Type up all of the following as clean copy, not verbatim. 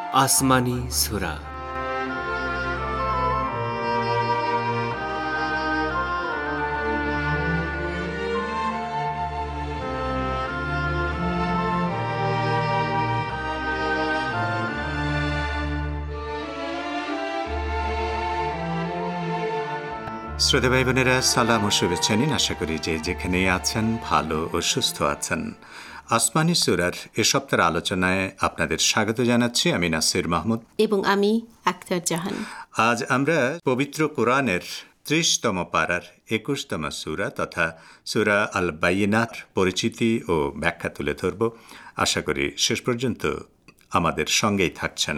আসমানি সূরা। শ্রোতা ভাই বোনেরা, সালাম ও শুভেচ্ছা নিন। আশা করি যে যেখানেই আছেন ভালো ও সুস্থ আছেন। আসমানি সূরার এ সপ্তাহের আলোচনায় আপনাদের স্বাগত জানাচ্ছি। আমি নাসির মাহমুদ এবং আমি আক্তার জাহান। আজ আমরা পবিত্র কোরআনের ৩০তম পারার ২১তম সূরা তথা সূরা আল বাইয়িনার পরিচিতি ও ব্যাখ্যা তুলে ধরব। আশা করি শেষ পর্যন্ত আমাদের সঙ্গেই থাকছেন।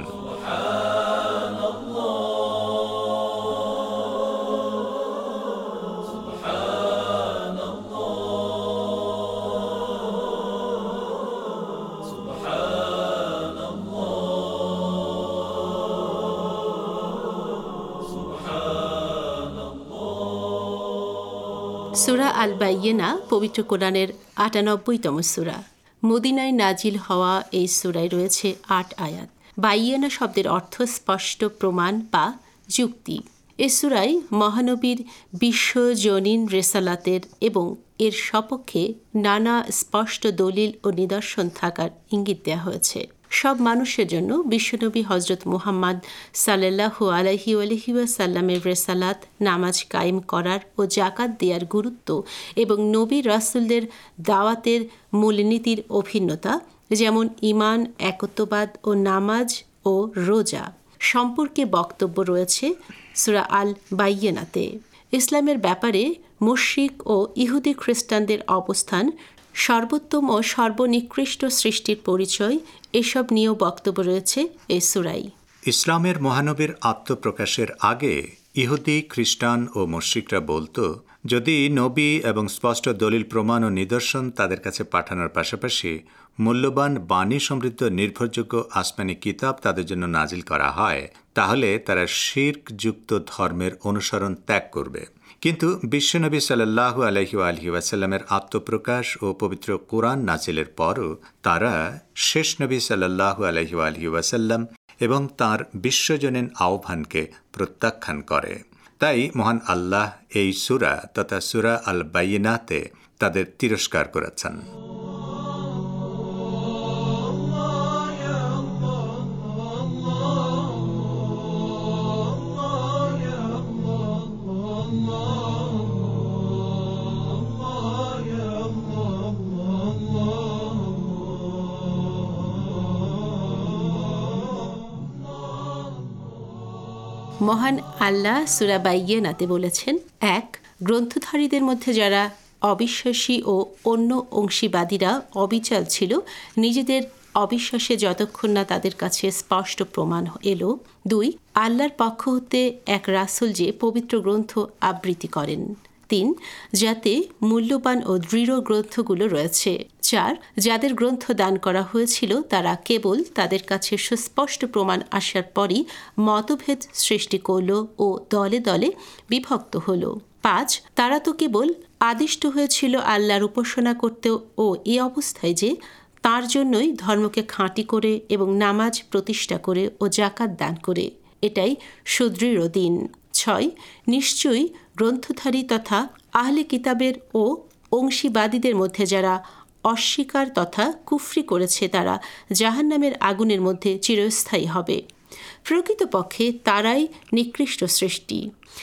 সূরা আল বাইয়িনা পবিত্র কোরআনের ৯৮তম সূরা। মদিনায় নাজিল হওয়া এই সূরায় রয়েছে ৮ আয়াত। বাইয়িনা শব্দের অর্থ স্পষ্ট প্রমাণ বা যুক্তি। এ সূরায় মহানবীর বিশ্বজনীন রেসালাতের এবং এর সপক্ষে নানা স্পষ্ট দলিল ও নিদর্শন থাকার ইঙ্গিত দেওয়া হয়েছে। সব মানুষের জন্য বিশ্বনবী হজরত মুহাম্মদ সাল্লাল্লাহু আলাইহি ওয়াসাল্লামের রেসালাত, নামাজ কায়েম করার ও জাকাত দেওয়ার গুরুত্ব এবং নবী রাসূলদের দাওয়াতের মূলনীতির অভিন্নতা, যেমন ঈমান, একত্ববাদ ও নামাজ ও রোজা সম্পর্কে বক্তব্য রয়েছে সূরা আল বাইয়িনাতে। ইসলামের ব্যাপারে মুশরিক ও ইহুদি খ্রিস্টানদের অবস্থান, সর্বোত্তম ও সর্বনিকৃষ্ট সৃষ্টির পরিচয়, এসব নিয়েও বক্তব্য রয়েছে এই সূরায়। ইসলামের মহানবীর আত্মপ্রকাশের আগে ইহুদি, খ্রিস্টান ও মুশরিকরা বলতো, যদি নবী এবং স্পষ্ট দলিল প্রমাণ ও নিদর্শন তাদের কাছে পাঠানোর পাশাপাশি মূল্যবান বাণী সমৃদ্ধ নির্ভরযোগ্য আসমানি কিতাব তাদের জন্য নাজিল করা হয়, তাহলে তারা শিরকযুক্ত ধর্মের অনুসরণ ত্যাগ করবে। কিন্তু বিশ্বনবী সাল্লাল্লাহু আলাইহি ওয়াসাল্লামের আত্মপ্রকাশ ও পবিত্র কোরআন নাজিলের পরও তারা শেষ নবী সাল্লাল্লাহু আলাইহি ওয়াসাল্লাম এবং তাঁর বিশ্বজনীন আহ্বানকে প্রত্যাখ্যান করে। তাই মহান আল্লাহ এই সূরা তথা সূরা আল বাইয়িনাতে তাদের তিরস্কার করেছেন। মহান আল্লাহ সূরা বাইয়িনাতে বলেছেন, ১. গ্রন্থধারীদের মধ্যে যারা অবিশ্বাসী ও অন্য অংশীবাদীরা অবিচল ছিল, নিজেদের অবিশ্বাসে যতক্ষণ না তাদের কাছে স্পষ্ট প্রমাণ এলো। ২. আল্লাহর পক্ষ হতে এক রাসূল যে পবিত্র গ্রন্থ আবৃত্তি করেন। ৩. যাতে মূল্যবান ও দৃঢ় গ্রন্থগুলো রয়েছে। ৪. যাদের গ্রন্থ দান করা হয়েছিল তারা কেবল তাদের কাছে সুস্পষ্ট প্রমাণ আসার পরই মতভেদ সৃষ্টি করল ও দলে দলে বিভক্ত হল। ৫. তারা তো কেবল আদিষ্ট হয়েছিল আল্লাহর উপাসনা করতে ও এই অবস্থায় যে তার জন্যই ধর্মকে খাঁটি করে এবং নামাজ প্রতিষ্ঠা করে ও জাকাত দান করে। এটাই সুদৃঢ় দিন। ৬. নিশ্চয়ই গ্রন্থধারী তথা আহলে কিতাবের ও অংশীবাদীদের মধ্যে যারা অস্বীকার তথা কুফরি করেছে তারা জাহান্নামের আগুনের মধ্যে চিরস্থায়ী হবে। প্রকৃতপক্ষে তারাই নিকৃষ্ট সৃষ্টি।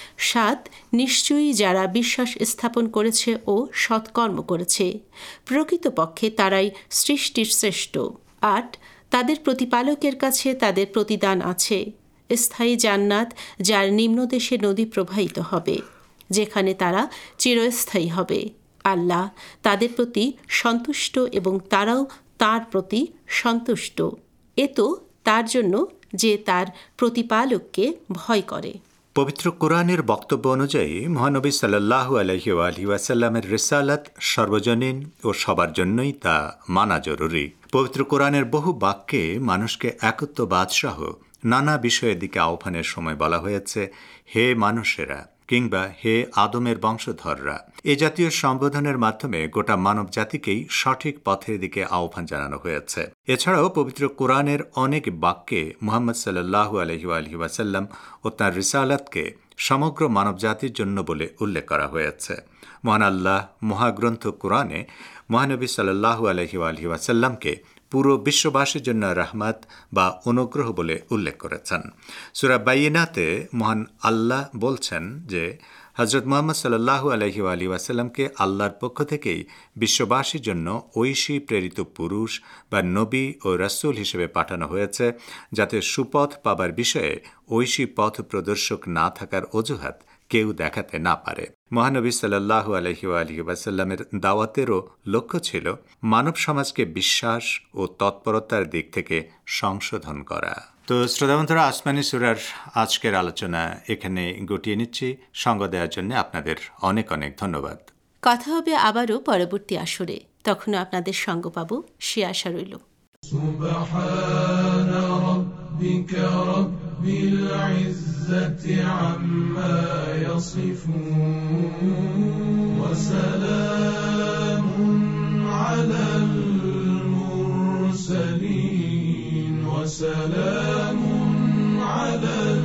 ৭. নিশ্চয়ই যারা বিশ্বাস স্থাপন করেছে ও সৎকর্ম করেছে, প্রকৃতপক্ষে তারাই সৃষ্টির শ্রেষ্ঠ। ৮. তাদের প্রতিপালকের কাছে তাদের প্রতিদান আছে, স্থায়ী জান্নাত যার নিম্নদেশে নদী প্রবাহিত হবে, যেখানে তারা চিরস্থায়ী হবে। আল্লাহ তাদের প্রতি সন্তুষ্ট এবং তারাও তার প্রতি সন্তুষ্ট। এ তো তার জন্য যে তার প্রতিপালককে ভয় করে। পবিত্র কোরআনের বক্তব্য অনুযায়ী মহানবী সাল্লাল্লাহু আলাইহি ওয়াসাল্লামের রিসালাত সর্বজনীন ও সবার জন্যই তা মানা জরুরি। পবিত্র কোরআনের বহু বাক্যে মানুষকে একত্ববাদ সহ নানা বিষয়ের দিকে আহ্বানের সময় বলা হয়েছে, হে মানুষেরা, কিংবা হে আদমের বংশধররা। এ জাতীয় সম্বোধনের মাধ্যমে গোটা মানব জাতিকেই সঠিক পথের দিকে আহ্বান জানানো হয়েছে। এছাড়াও পবিত্র কোরআনের অনেক বাক্যে মুহাম্মদ সাল্লাল্লাহু আলাইহি ওয়াসাল্লাম ও তাঁর রিসালাতকে সমগ্র মানব জাতির জন্য বলে উল্লেখ করা হয়েছে। মহান আল্লাহ মহাগ্রন্থ কোরআনে মহানবী সাল্লাল্লাহু আলাইহি ওয়াসাল্লামকে পুরো বিশ্ববাসীর জন্য রহমত বা অনুগ্রহ বলে উল্লেখ করেছেন। সূরা বাইয়িনাতে মহান আল্লাহ বলছেন যে হযরত মুহাম্মদ সাল্লাল্লাহু আলাইহি ওয়াসাল্লামকে আল্লাহর পক্ষ থেকেই বিশ্ববাসীর জন্য ঐশী প্রেরিত পুরুষ বা নবী ও রাসূল হিসেবে পাঠানো হয়েছে, যাতে সুপথ পাবার বিষয়ে ঐশী পথ প্রদর্শক না থাকার অজুহাত কেউ দেখাতে না পারে। মহানবী সাল্লাল্লাহু আলাইহি ওয়াসাল্লামের দাওয়াতেরও লক্ষ্য ছিল মানব সমাজকে বিশ্বাস ও তৎপরতার দিক থেকে সংশোধন করা। তো শ্রোতাবন্ধুরা, আসমানি সূরার আজকের আলোচনা এখানে গুটিয়ে নিচ্ছি। সঙ্গ দেওয়ার জন্য আপনাদের অনেক অনেক ধন্যবাদ। কথা হবে আবারও পরবর্তী আসরে, তখনও আপনাদের সঙ্গ পাবো, সে আশা রইল। سبحان ربك رب العزة عما يصفون وسلام على المرسلين وسلام على